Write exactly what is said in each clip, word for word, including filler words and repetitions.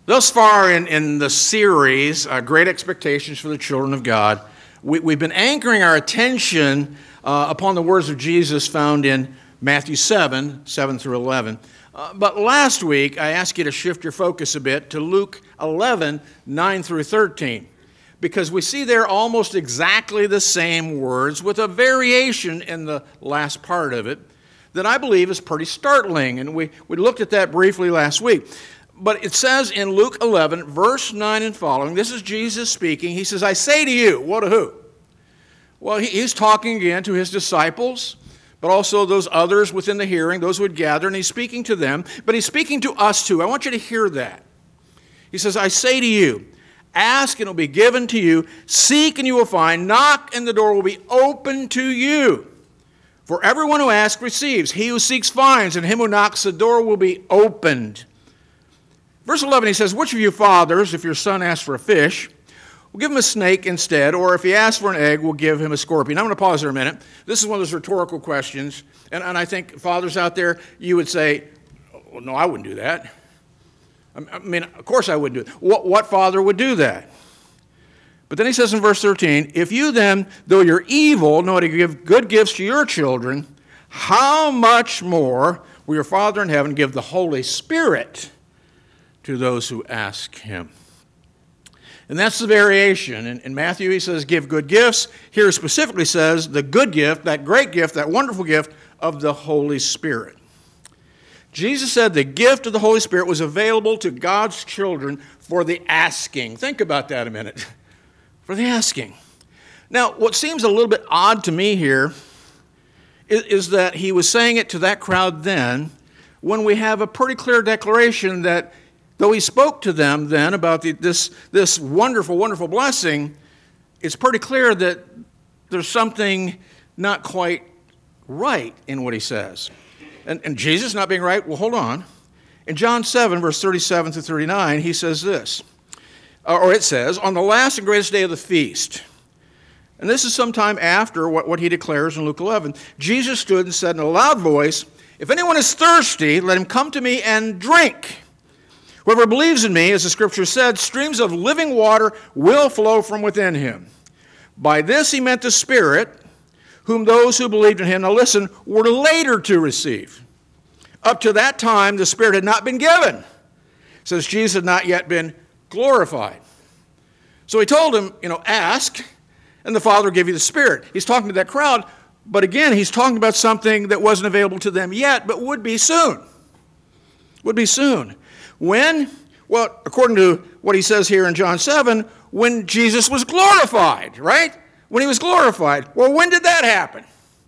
Thus far in, in the series, uh, Great Expectations for the Children of God, we, we've been anchoring our attention uh, upon the words of Jesus found in Matthew seven, seven through eleven. Uh, but last week, I asked you to shift your focus a bit to Luke eleven, nine through thirteen, because we see there almost exactly the same words with a variation in the last part of it that I believe is pretty startling, and we, we looked at that briefly last week. But it says in Luke eleven, verse nine and following, this is Jesus speaking. He says, I say to you, what to who? Well, he, he's talking again to his disciples, but also those others within the hearing, those who would gather, and he's speaking to them, but he's speaking to us too. I want you to hear that. He says, I say to you, ask and it will be given to you, seek and you will find, knock and the door will be open to you. For everyone who asks receives, he who seeks finds, and him who knocks the door will be opened. Verse eleven, he says, which of you fathers, if your son asks for a fish, will give him a snake instead, or if he asks for an egg, will give him a scorpion? I'm going to pause there a minute. This is one of those rhetorical questions, and, and I think fathers out there, you would say, oh, no, I wouldn't do that. I mean, of course I wouldn't do it. What, what father would do that? But then he says in verse thirteen, if you then, though you're evil, know how to give good gifts to your children, how much more will your Father in heaven give the Holy Spirit to those who ask him? And that's the variation. In, in Matthew, he says, give good gifts. Here he specifically says the good gift, that great gift, that wonderful gift of the Holy Spirit. Jesus said the gift of the Holy Spirit was available to God's children for the asking. Think about that a minute. For the asking. Now, what seems a little bit odd to me here is, is that he was saying it to that crowd then, when we have a pretty clear declaration that though he spoke to them then about the, this, this wonderful, wonderful blessing, it's pretty clear that there's something not quite right in what he says. And, and Jesus not being right, well, hold on. In John seven, verse thirty-seven through thirty-nine, he says this, or it says, on the last and greatest day of the feast, and this is sometime after what, what he declares in Luke eleven, Jesus stood and said in a loud voice, if anyone is thirsty, let him come to me and drink. Whoever believes in me, as the scripture said, streams of living water will flow from within him. By this he meant the Spirit, whom those who believed in him, now listen, were later to receive. Up to that time, the Spirit had not been given, since Jesus had not yet been glorified. So he told him, you know, ask, and the Father will give you the Spirit. He's talking to that crowd, but again, he's talking about something that wasn't available to them yet, but would be soon. Would be soon. When? Well, according to what he says here in John seven, when Jesus was glorified, right? When he was glorified. Well, when did that happen?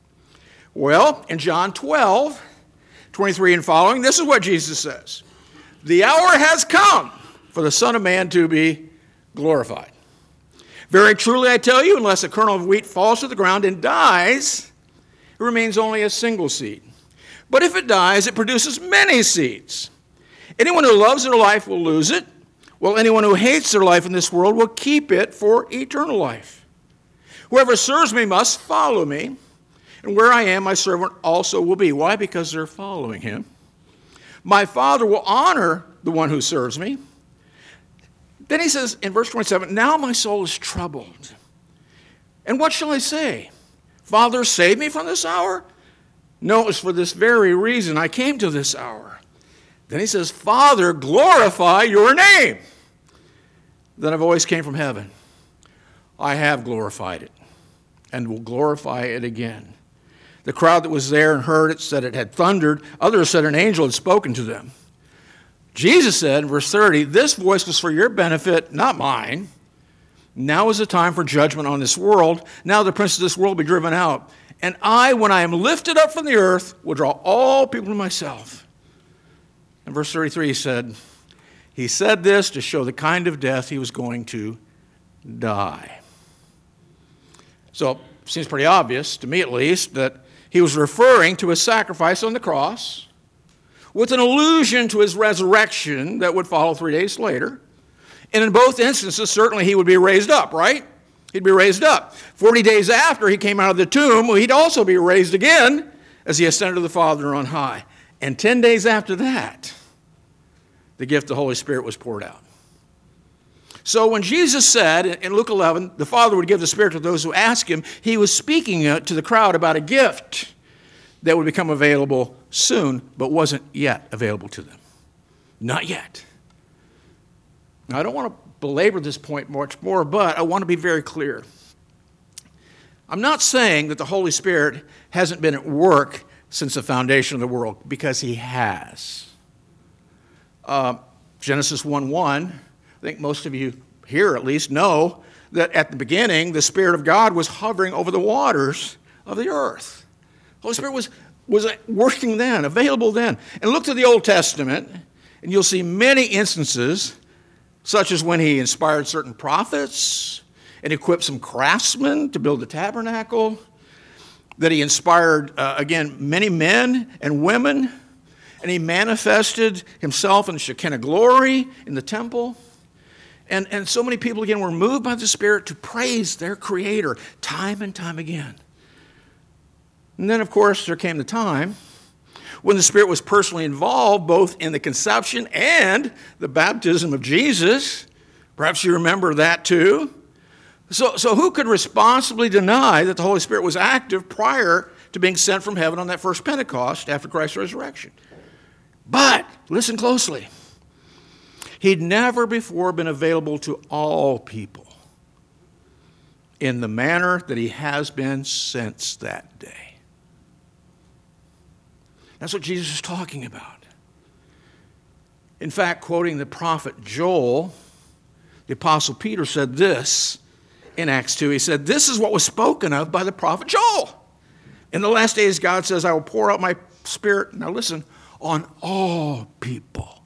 Well, in John twelve, twenty-three and following, this is what Jesus says. The hour has come for the Son of Man to be glorified. Very truly I tell you, unless a kernel of wheat falls to the ground and dies, it remains only a single seed. But if it dies, it produces many seeds. Anyone who loves their life will lose it, while anyone who hates their life in this world will keep it for eternal life. Whoever serves me must follow me, and where I am, my servant also will be. Why? Because they're following him. My Father will honor the one who serves me. Then he says in verse twenty-seven, now my soul is troubled. And what shall I say? Father, save me from this hour? No, it was for this very reason I came to this hour. Then he says, Father, glorify your name. Then a voice came from heaven. I have glorified it and will glorify it again. The crowd that was there and heard it said it had thundered. Others said an angel had spoken to them. Jesus said in verse thirty, this voice was for your benefit, not mine. Now is the time for judgment on this world. Now the prince of this world will be driven out. And I, when I am lifted up from the earth, will draw all people to myself. In verse thirty-three, he said, he said this to show the kind of death he was going to die. So it seems pretty obvious, to me at least, that he was referring to his sacrifice on the cross with an allusion to his resurrection that would follow three days later. And in both instances, certainly he would be raised up, right? He'd be raised up. Forty days after he came out of the tomb, well, he'd also be raised again as he ascended to the Father on high. And ten days after that, the gift of the Holy Spirit was poured out. So when Jesus said in Luke eleven, the Father would give the Spirit to those who ask him, he was speaking to the crowd about a gift that would become available soon, but wasn't yet available to them. Not yet. Now, I don't want to belabor this point much more, but I want to be very clear. I'm not saying that the Holy Spirit hasn't been at work since the foundation of the world, because he has. Uh, Genesis one one, I think most of you here at least know that at the beginning, the Spirit of God was hovering over the waters of the earth. The Holy Spirit was, was working then, available then. And look to the Old Testament, and you'll see many instances, such as when he inspired certain prophets and equipped some craftsmen to build the tabernacle, that he inspired, uh, again, many men and women, and he manifested himself in Shekinah glory in the temple. And, and so many people, again, were moved by the Spirit to praise their Creator time and time again. And then, of course, there came the time when the Spirit was personally involved both in the conception and the baptism of Jesus. Perhaps you remember that too. So, so who could responsibly deny that the Holy Spirit was active prior to being sent from heaven on that first Pentecost after Christ's resurrection? But, listen closely, he'd never before been available to all people in the manner that he has been since that day. That's what Jesus is talking about. In fact, quoting the prophet Joel, the Apostle Peter said this in Acts two. He said, this is what was spoken of by the prophet Joel. In the last days, God says, I will pour out my Spirit, now listen, on all people.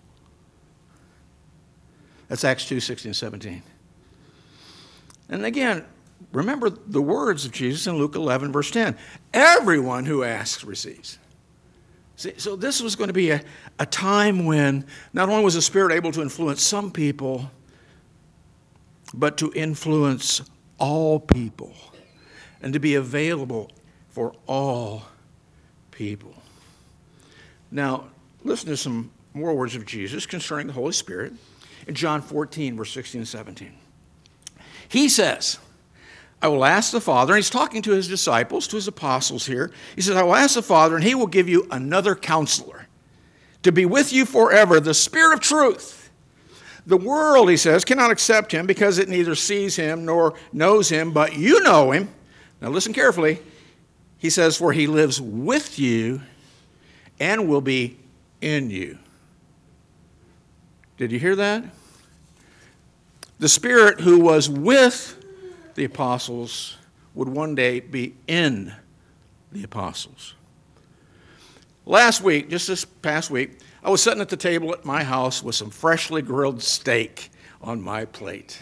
That's Acts two, sixteen, seventeen. And again, remember the words of Jesus in Luke eleven, verse ten. Everyone who asks receives. See, so this was going to be a, a time when not only was the Spirit able to influence some people, but to influence all people and to be available for all people. Now, listen to some more words of Jesus concerning the Holy Spirit in John fourteen, verse sixteen and seventeen. He says, I will ask the Father, and he's talking to his disciples, to his apostles here. He says, I will ask the Father, and he will give you another counselor to be with you forever, the Spirit of truth. The world, he says, cannot accept him because it neither sees him nor knows him, but you know him. Now listen carefully. He says, for he lives with you and will be in you. Did you hear that? The Spirit who was with the apostles would one day be in the apostles. Last week, just this past week, I was sitting at the table at my house with some freshly grilled steak on my plate.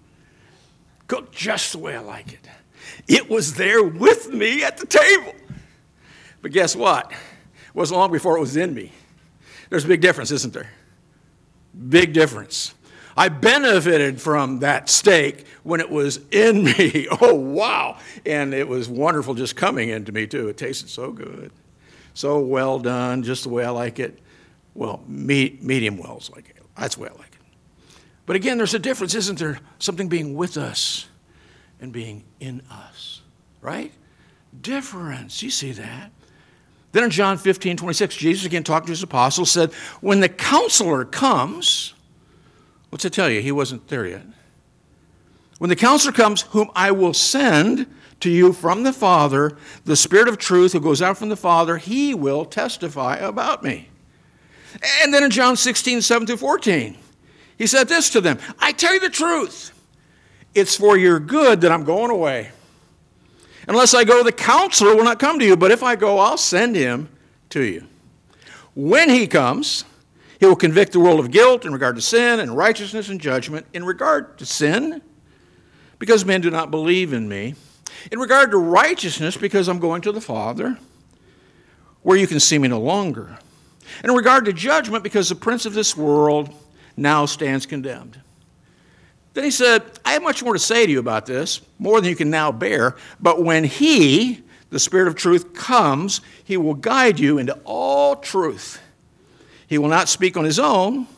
Cooked just the way I like it. It was there with me at the table. But guess what? It wasn't long before it was in me. There's a big difference, isn't there? Big difference. I benefited from that steak when it was in me. Oh, wow. And it was wonderful just coming into me, too. It tasted so good. So well done, just the way I like it. Well, me, medium well's like it. That's the way I like it. But again, there's a difference, isn't there? Something being with us and being in us, right? Difference. You see that? Then in John fifteen, twenty-six, Jesus, again talking to his apostles, said, when the counselor comes, what's it tell you? He wasn't there yet. When the counselor comes, whom I will send to you from the Father, the Spirit of truth who goes out from the Father, he will testify about me. And then in John sixteen, seven through fourteen, he said this to them, I tell you the truth. It's for your good that I'm going away. Unless I go, the counselor will not come to you, but if I go, I'll send him to you. When he comes, he will convict the world of guilt in regard to sin and righteousness and judgment. In regard to sin, because men do not believe in me. In regard to righteousness, because I'm going to the Father, where you can see me no longer. And in regard to judgment, because the prince of this world now stands condemned. Then he said, I have much more to say to you about this, more than you can now bear. But when he, the Spirit of truth, comes, he will guide you into all truth. He will not speak on his own.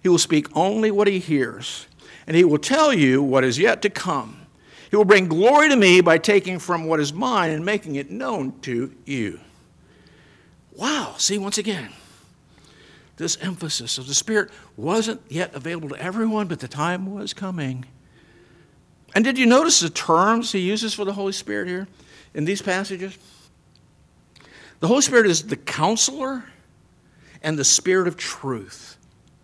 He will speak only what he hears, and he will tell you what is yet to come. He will bring glory to me by taking from what is mine and making it known to you. Wow, see, once again, this emphasis of the Spirit wasn't yet available to everyone, but the time was coming. And did you notice the terms he uses for the Holy Spirit here in these passages? The Holy Spirit is the counselor and the Spirit of truth.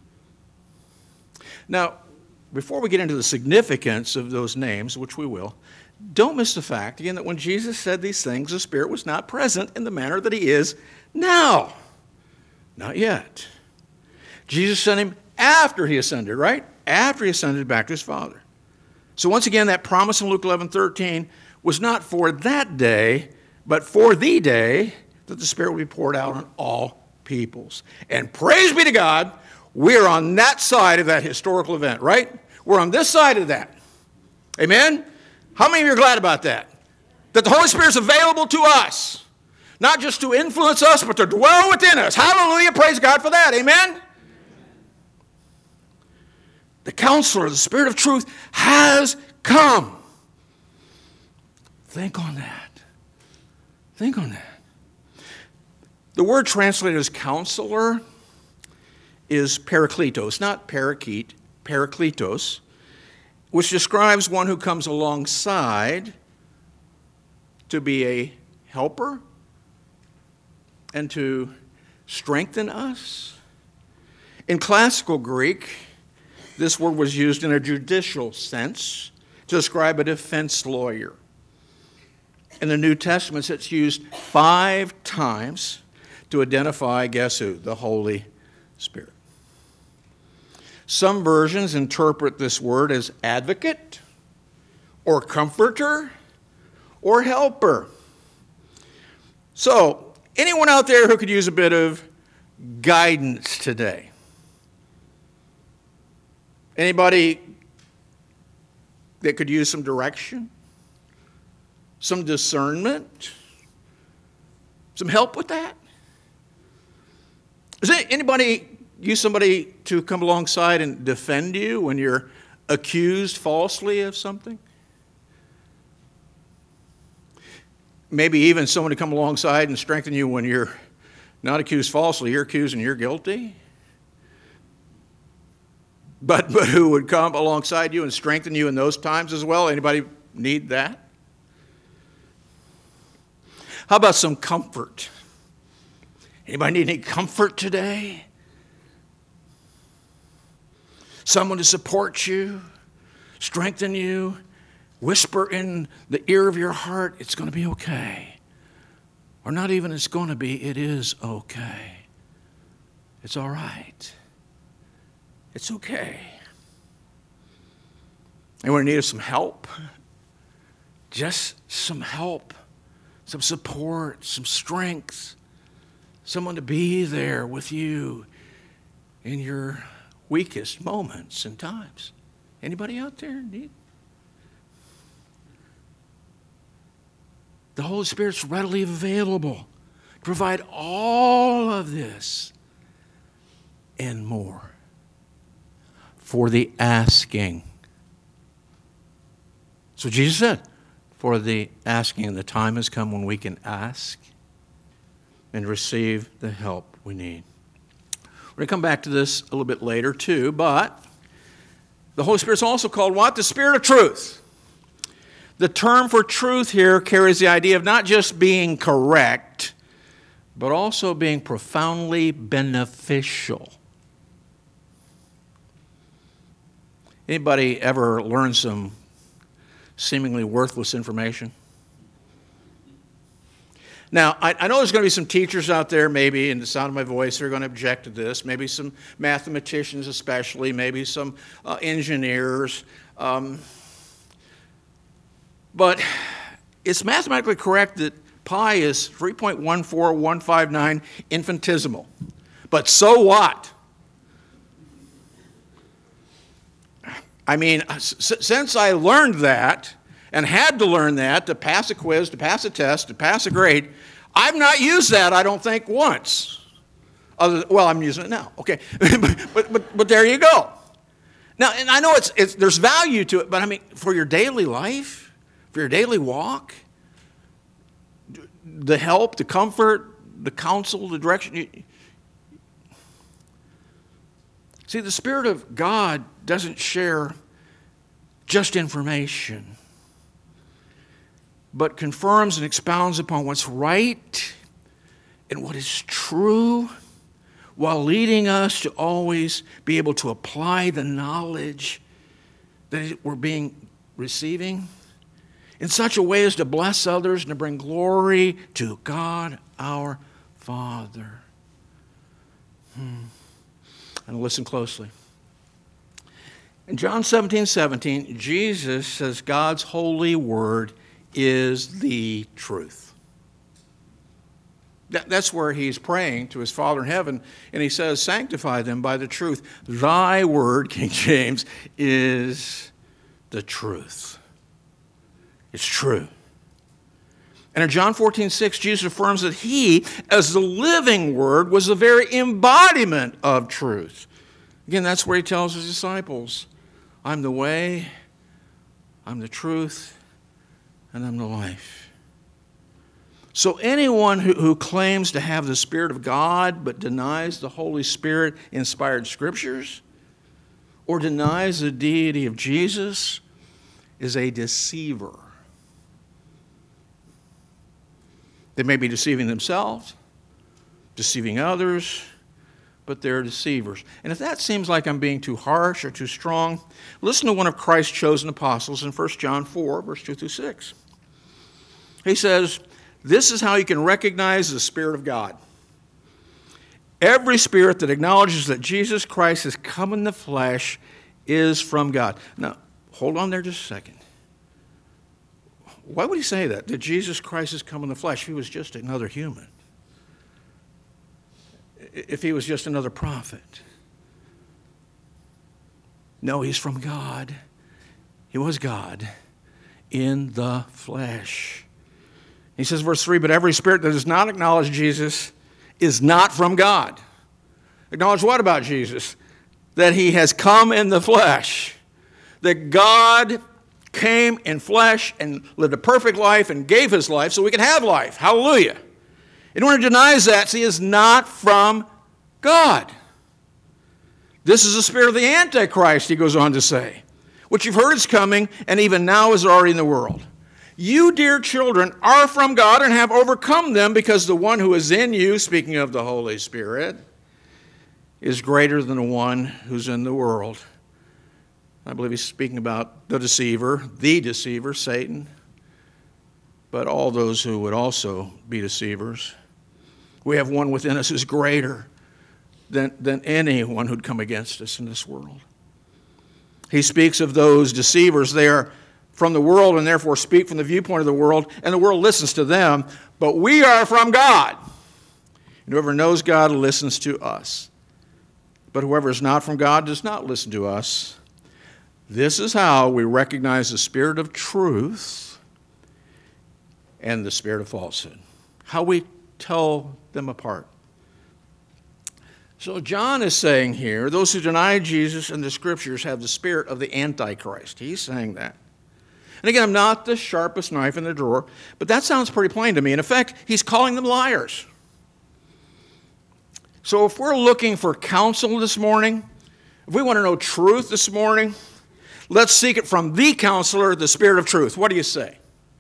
Now, before we get into the significance of those names, which we will, don't miss the fact, again, that when Jesus said these things, the Spirit was not present in the manner that he is now. Not yet. Jesus sent him after he ascended, right? After he ascended back to his Father. So once again, that promise in Luke eleven thirteen was not for that day, but for the day that the Spirit will be poured out on all peoples. And praise be to God, we're on that side of that historical event, right? We're on this side of that. Amen? How many of you are glad about that? That the Holy Spirit is available to us. Not just to influence us, but to dwell within us. Hallelujah, praise God for that. Amen? The Counselor, the Spirit of truth, has come. Think on that. Think on that. The word translated as counselor is parakletos, not parakeet, parakletos, which describes one who comes alongside to be a helper and to strengthen us. In classical Greek, this word was used in a judicial sense to describe a defense lawyer. In the New Testament, it's used five times to identify, guess who? The Holy Spirit. Some versions interpret this word as advocate, or comforter, or helper. So, anyone out there who could use a bit of guidance today? Anybody that could use some direction? Some discernment? Some help with that? Is there anybody use somebody to come alongside and defend you when you're accused falsely of something? Maybe even someone to come alongside and strengthen you when you're not accused falsely, you're accused and you're guilty? But, but who would come alongside you and strengthen you in those times as well? Anybody need that? How about some comfort? Anybody need any comfort today? Someone to support you, strengthen you, whisper in the ear of your heart, it's going to be okay. Or not even it's going to be, it is okay. It's all right. It's okay. Anyone need some help? Just some help, some support, some strength, someone to be there with you in your weakest moments and times. Anybody out there need? The Holy Spirit's readily available to provide all of this and more for the asking. So Jesus said, for the asking, and the time has come when we can ask and receive the help we need. We're going to come back to this a little bit later too, but the Holy Spirit's also called what? The Spirit of truth. The term for truth here carries the idea of not just being correct, but also being profoundly beneficial. Anybody ever learn some seemingly worthless information? Now, I, I know there's going to be some teachers out there, maybe, in the sound of my voice, who are going to object to this. Maybe some mathematicians especially, maybe some uh, engineers. Um, but it's mathematically correct that pi is three point one four one five nine infinitesimal. But so what? I mean, since I learned that, and had to learn that to pass a quiz, to pass a test, to pass a grade, I've not used that, I don't think, once. Other, well, I'm using it now. Okay, but, but but but there you go. Now, and I know it's it's there's value to it, but I mean, for your daily life, for your daily walk, the help, the comfort, the counsel, the direction. You, see, the Spirit of God doesn't share just information, but confirms and expounds upon what's right and what is true, while leading us to always be able to apply the knowledge that we're being receiving in such a way as to bless others and to bring glory to God our Father. Hmm. And listen closely. In John seventeen seventeen, Jesus says God's holy word is the truth. That, that's where he's praying to his Father in heaven, and he says, sanctify them by the truth. Thy word, King James, is the truth. It's true. And in John fourteen six, Jesus affirms that he, as the living word, was the very embodiment of truth. Again, that's where he tells his disciples, I'm the way, I'm the truth, and I'm the life. So anyone who, who claims to have the Spirit of God but denies the Holy Spirit-inspired Scriptures or denies the deity of Jesus is a deceiver. They may be deceiving themselves, deceiving others, but they're deceivers. And if that seems like I'm being too harsh or too strong, listen to one of Christ's chosen apostles in First John four, verse two through six. He says, this is how you can recognize the Spirit of God. Every spirit that acknowledges that Jesus Christ has come in the flesh is from God. Now, hold on there just a second. Why would he say that? That Jesus Christ has come in the flesh? If he was just another human. If he was just another prophet. No, he's from God. He was God in the flesh. He says, verse three, but every spirit that does not acknowledge Jesus is not from God. Acknowledge what about Jesus? That he has come in the flesh. That God came in flesh and lived a perfect life and gave his life so we could have life. Hallelujah. Anyone who denies that, see, is not from God. This is the spirit of the Antichrist, he goes on to say, which you've heard is coming and even now is already in the world. You, dear children, are from God and have overcome them because the one who is in you, speaking of the Holy Spirit, is greater than the one who's in the world. I believe he's speaking about the deceiver, the deceiver, Satan, but all those who would also be deceivers. We have one within us who's greater than, than anyone who'd come against us in this world. He speaks of those deceivers. They are from the world and therefore speak from the viewpoint of the world, and the world listens to them, but we are from God. And whoever knows God listens to us. But whoever is not from God does not listen to us. This is how we recognize the spirit of truth and the spirit of falsehood. How we tell them apart. So John is saying here, those who deny Jesus and the Scriptures have the spirit of the Antichrist. He's saying that. And again, I'm not the sharpest knife in the drawer, but that sounds pretty plain to me. In effect, he's calling them liars. So if we're looking for counsel this morning, if we want to know truth this morning, let's seek it from the counselor, the Spirit of truth. What do you say?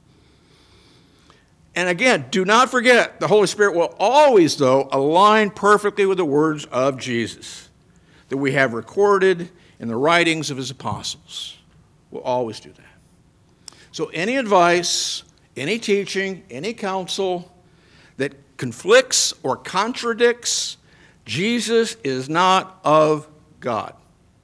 And again, do not forget, the Holy Spirit will always, though, align perfectly with the words of Jesus that we have recorded in the writings of his apostles. We'll always do that. So any advice, any teaching, any counsel that conflicts or contradicts Jesus is not of God.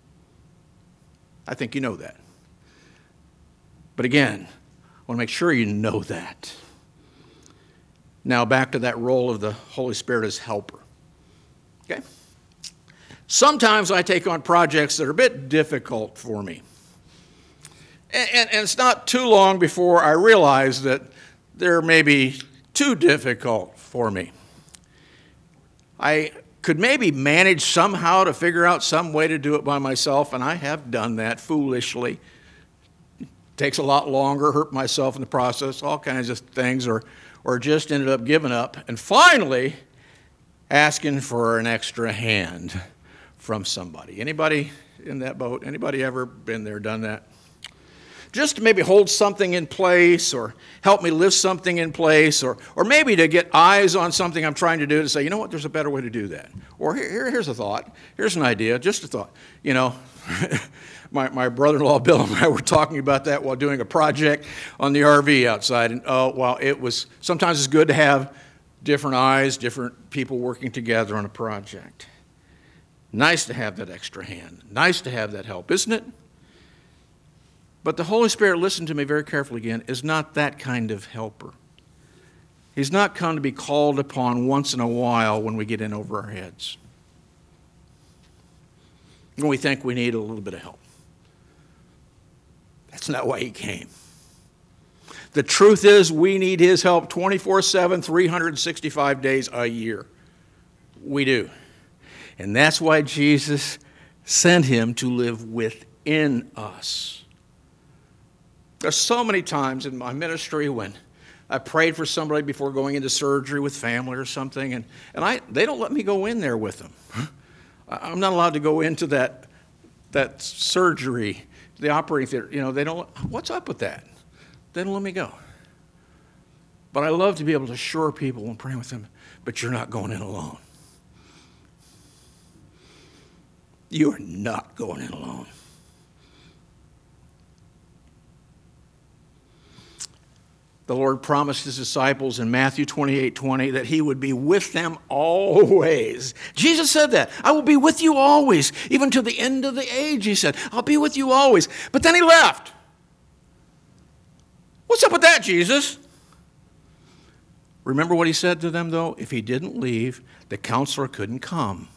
I think you know that. But again, I want to make sure you know that. Now back to that role of the Holy Spirit as helper. Okay? Sometimes I take on projects that are a bit difficult for me. And, and, and it's not too long before I realize that they're maybe too difficult for me. I could maybe manage somehow to figure out some way to do it by myself, and I have done that foolishly. It takes a lot longer, hurt myself in the process, all kinds of things, or, or just ended up giving up, and finally asking for an extra hand from somebody. Anybody in that boat? Anybody ever been there, done that? Just to maybe hold something in place or help me lift something in place, or or maybe to get eyes on something I'm trying to do, to say, you know what, there's a better way to do that. Or here, here here's a thought. Here's an idea, just a thought. You know, my, my brother-in-law Bill and I were talking about that while doing a project on the R V outside. And oh, well, it was, sometimes it's good to have different eyes, different people working together on a project. Nice to have that extra hand. Nice to have that help, isn't it? But the Holy Spirit, listen to me very carefully again, is not that kind of helper. He's not come to be called upon once in a while when we get in over our heads, when we think we need a little bit of help. That's not why he came. The truth is, we need his help twenty-four seven, three hundred sixty-five days a year. We do. And that's why Jesus sent him to live within us. There's so many times in my ministry when I prayed for somebody before going into surgery with family or something, and, and I they don't let me go in there with them. I'm not allowed to go into that that surgery, the operating theater. You know, they don't. What's up with that? They don't let me go. But I love to be able to assure people when praying with them, but you're not going in alone. You are not going in alone. The Lord promised his disciples in Matthew twenty-eight twenty that he would be with them always. Jesus said that. I will be with you always, even to the end of the age, he said. I'll be with you always. But then he left. What's up with that, Jesus? Remember what he said to them, though? If he didn't leave, the counselor couldn't come.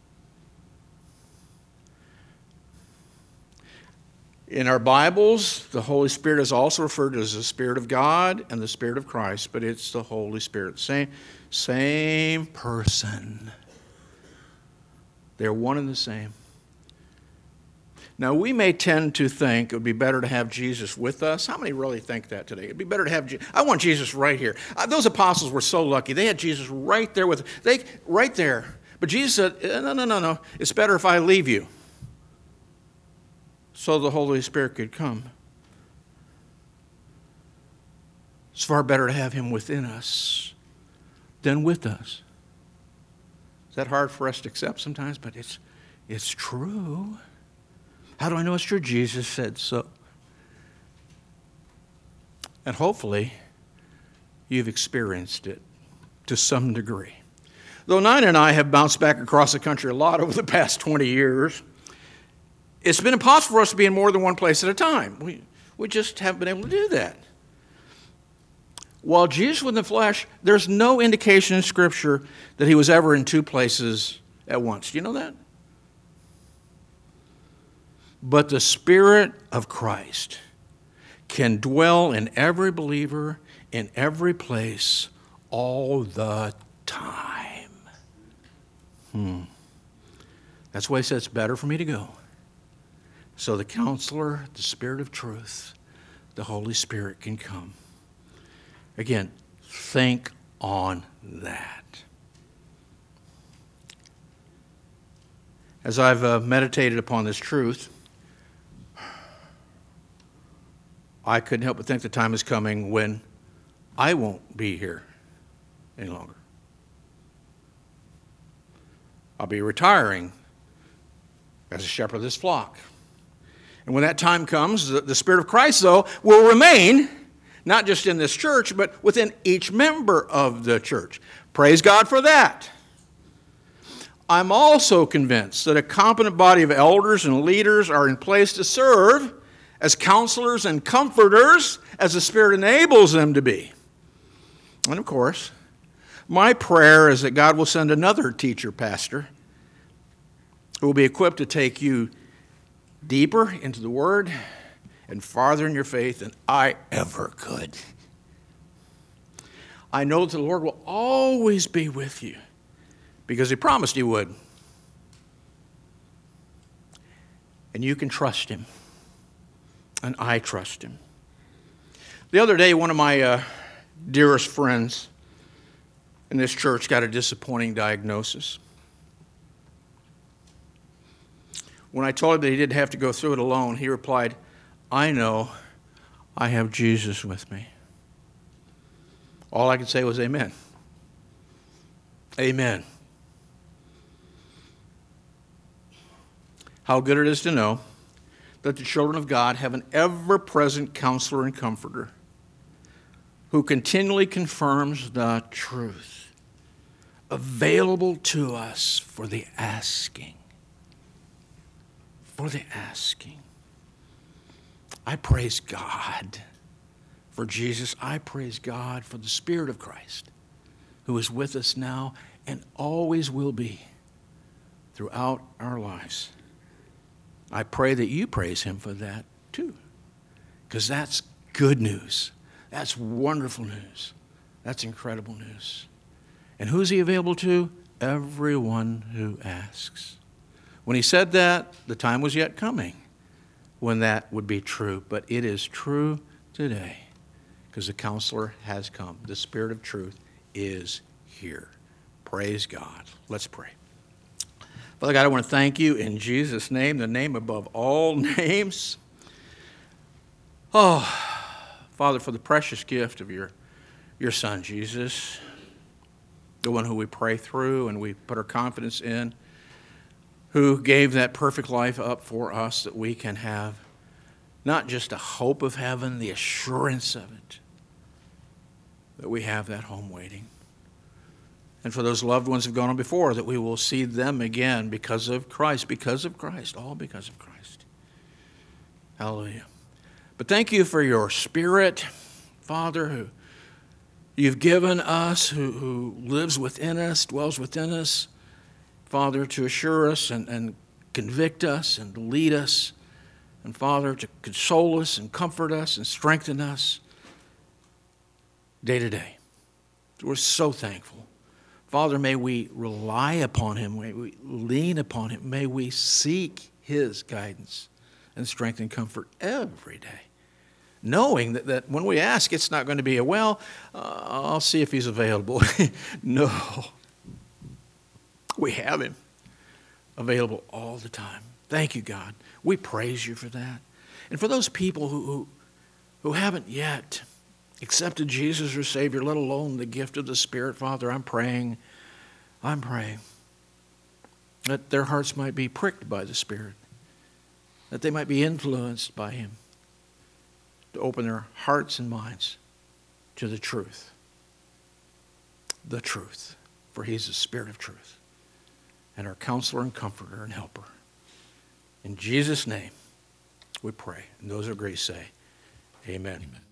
In our Bibles, the Holy Spirit is also referred to as the Spirit of God and the Spirit of Christ, but it's the Holy Spirit. Same, same person. They're one and the same. Now, we may tend to think it would be better to have Jesus with us. How many really think that today? It'd be better to have Jesus. I want Jesus right here. Uh, those apostles were so lucky. They had Jesus right there with them. They, right there. But Jesus said, no, no, no, no. It's better if I leave you, so the Holy Spirit could come. It's far better to have him within us than with us. Is that hard for us to accept sometimes? But it's, it's true. How do I know it's true? Jesus said so. And hopefully, you've experienced it to some degree. Though Nina and I have bounced back across the country a lot over the past twenty years, it's been impossible for us to be in more than one place at a time. We, we just haven't been able to do that. While Jesus was in the flesh, there's no indication in Scripture that he was ever in two places at once. Do you know that? But the Spirit of Christ can dwell in every believer, in every place, all the time. Hmm. That's why he said it's better for me to go. So the Counselor, the Spirit of truth, the Holy Spirit can come. Again, think on that. As I've uh, meditated upon this truth, I couldn't help but think the time is coming when I won't be here any longer. I'll be retiring as a shepherd of this flock. And when that time comes, the, the Spirit of Christ, though, will remain, not just in this church, but within each member of the church. Praise God for that. I'm also convinced that a competent body of elders and leaders are in place to serve as counselors and comforters as the Spirit enables them to be. And of course, my prayer is that God will send another teacher pastor who will be equipped to take you deeper into the Word and farther in your faith than I ever could. I know that the Lord will always be with you, because he promised he would. And you can trust him. And I trust him. The other day, one of my uh, dearest friends in this church got a disappointing diagnosis. When I told him that he didn't have to go through it alone, he replied, I know I have Jesus with me. All I could say was amen. Amen. How good it is to know that the children of God have an ever-present counselor and comforter who continually confirms the truth, available to us for the asking. For the asking. I praise God for Jesus. I praise God for the Spirit of Christ, who is with us now and always will be throughout our lives. I pray that you praise him for that too, because that's good news. That's wonderful news. That's incredible news. And who's he available to? Everyone who asks. When he said that, the time was yet coming when that would be true. But it is true today because the counselor has come. The Spirit of truth is here. Praise God. Let's pray. Father God, I want to thank you in Jesus' name, the name above all names. Oh, Father, for the precious gift of your, your Son, Jesus, the one who we pray through and we put our confidence in, who gave that perfect life up for us that we can have not just a hope of heaven, the assurance of it, that we have that home waiting. And for those loved ones who have gone on before, that we will see them again because of Christ, because of Christ, all because of Christ. Hallelujah. But thank you for your Spirit, Father, who you've given us, who, who lives within us, dwells within us, Father, to assure us and, and convict us and lead us, and Father, to console us and comfort us and strengthen us day to day. We're so thankful. Father, may we rely upon him, may we lean upon him, may we seek his guidance and strength and comfort every day, knowing that, that when we ask, it's not going to be a, well, uh, I'll see if he's available. No. We have him available all the time. Thank you, God. We praise you for that. And for those people who, who, who haven't yet accepted Jesus as Savior, let alone the gift of the Spirit, Father, I'm praying, I'm praying that their hearts might be pricked by the Spirit, that they might be influenced by him, to open their hearts and minds to the truth. The truth, for he's the Spirit of truth and our counselor and comforter and helper. In Jesus' name we pray. And those who agree say, amen. Amen.